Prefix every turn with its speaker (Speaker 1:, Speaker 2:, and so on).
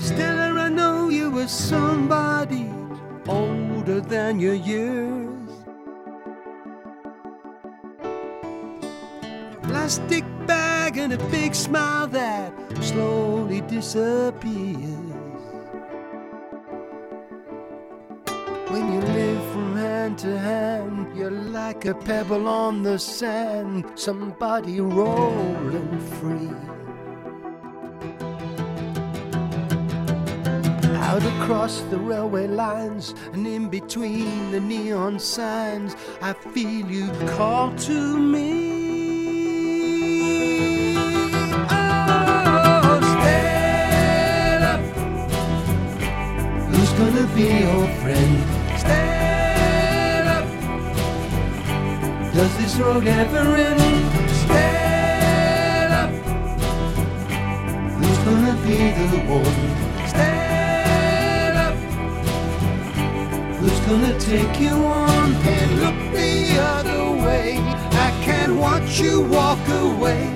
Speaker 1: Still I know you were somebody older than your years. Plastic bag and a big smile that slowly disappears. When you live from hand to hand, you're like a pebble on the sand, somebody rolling free. Out across the railway lines and in between the neon signs, I feel you call to me. Oh, stand up. Who's gonna be your friend? Stand up. Does this road ever end? Stand up. Who's gonna be the one? Stand up. Who's gonna take you on and look the other way? I can't watch you walk away.